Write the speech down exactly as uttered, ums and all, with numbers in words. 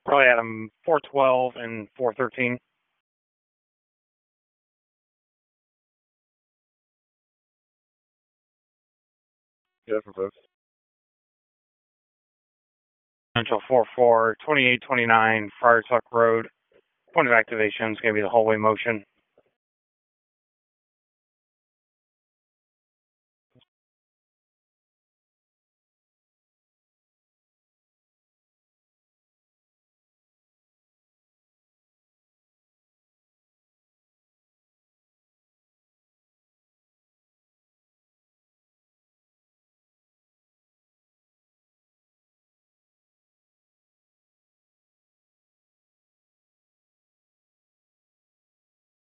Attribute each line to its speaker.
Speaker 1: Probably at them four twelve and four thirteen.
Speaker 2: Yeah, for both.
Speaker 1: Central four four, twenty-eight twenty-nine, Friar Tuck Road. Point of activation is going to be the hallway motion.